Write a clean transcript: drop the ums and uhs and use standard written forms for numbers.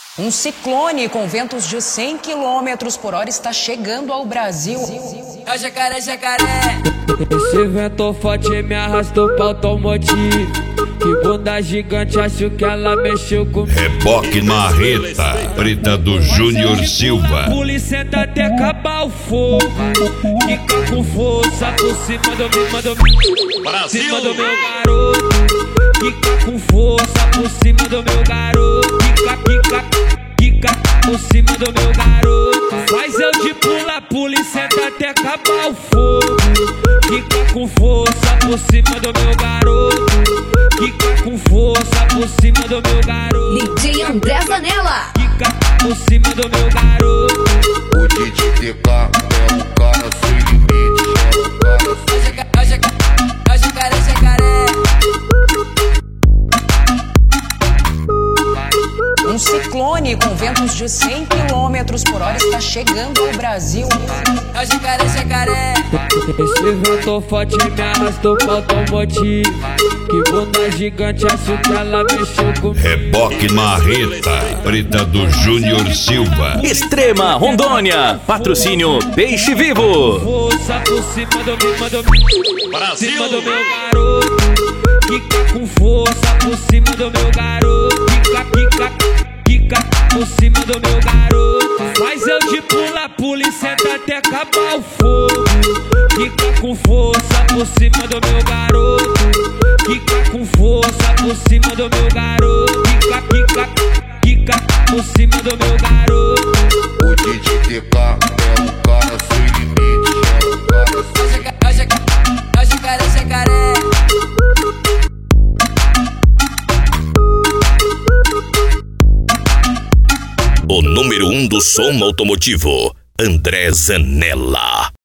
Um ciclone com ventos de 100 km por hora está chegando ao Brasil. É o jacaré, jacaré. Esse vento forte me arrastou pra automotivo. Que bunda gigante, acho que ela mexeu comigo. Reboque Marreta, preta do Júnior Silva. Polícia até acabar o fogo. Fica com força por cima do Brasil. cima do meu garoto. Fica com força por cima do meu garoto. Fica por cima do meu garoto. Faz eu de pula, polícia até acabar o fogo. Fica com força por cima do meu garoto. Fica com força por cima do meu garoto. DJ André Zanella. Fica por cima do meu garoto. O DJ TK é o cara sem limite. É o jacaré, jacaré. Um ciclone com ventos de 100 km por hora está chegando ao Brasil. É o jacaré, jacaré. Esse vento forte me arrastou pra automotivo. Que bunda gigante, acho que ela mexeu comigo. Reboque Marreta, preta do Júnior Silva. Extrema Rondônia, patrocínio Peixe Vivo. Força por cima do cima do meu garoto. Fica com força por cima do meu garoto. Fica por cima do meu garoto. Faz eu de pula, polícia até acabar o fogo. Fica com força por cima do meu garoto. Fica com força por cima do meu garoto. Fica por cima do meu garoto. O DJ TK é o cara sem limite. É o jacaré, jacaré. O número 1 do som automotivo, André Zanella.